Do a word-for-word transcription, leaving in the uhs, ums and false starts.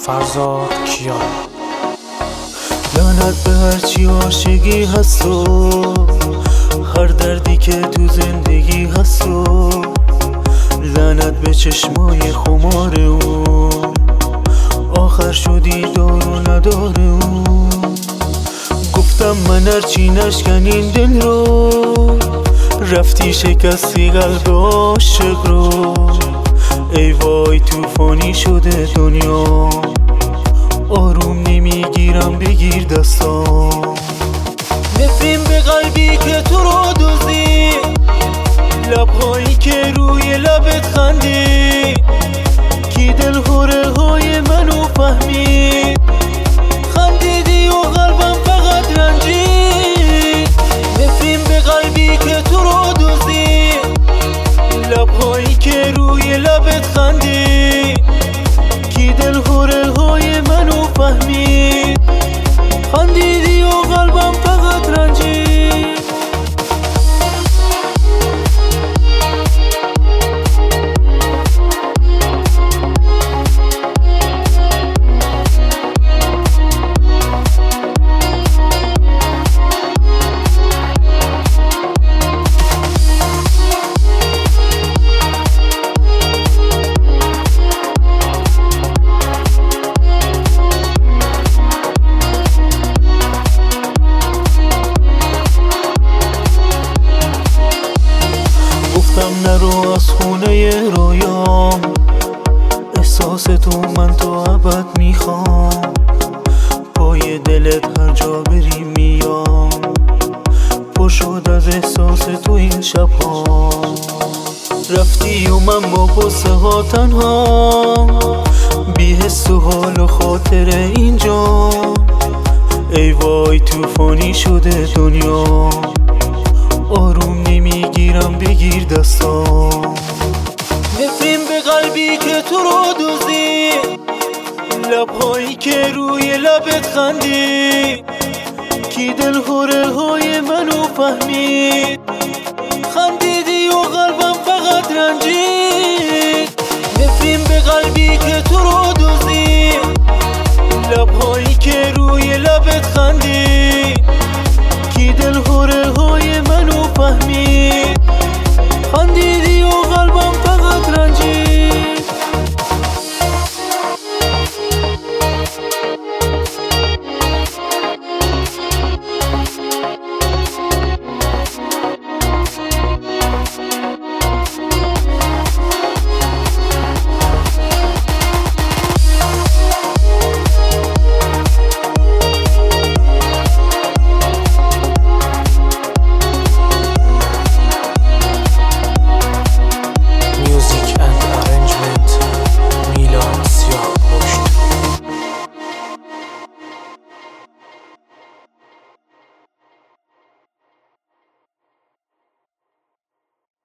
فرزاد کیا. لعنت به هرچی عاشقی هست و هر دردی که تو زندگی هست و لعنت به چشمای خمار اون آخر شدی دار و نداره اون. گفتم من هرچی نشکن این دل رو رفتی شکستی قلب عاشق رو. ای وای توفانی شده دنیا آروم نمیگیرم بگیر دستام. نفرین به قلبی که تو رو دوزی لبهایی که روی لبت خندی کی دل هره های منو فهمید خندیدی و قلبم فقط رنجید. نفرین به قلبی که تو رو دوزی لبهایی که روی لبت خندی کی دل هره های منو فهمید خندیدی و قلبم فقط رنجید. نرو از خونه رویام احساس تو من تا ابد میخوام. پای دلت هر جا بری میام پر شد از احساس تو این شبها. رفتی و من با قصه ها تنها بی حس و حال و خاطر اینجا. ای وای توفانی شده دنیا آروم نمیگیرم بگیر دستام. نفرین به قلبی که تو رو دوزی لبهایی که روی لبت خندی کی دل هره های منو فهمید خندیدی و قلبم فقط رنجید. نفرین به قلبی که تو رو دوزی لبهایی که روی لبت خندی کی دل هره های منو فهمید خندیدی و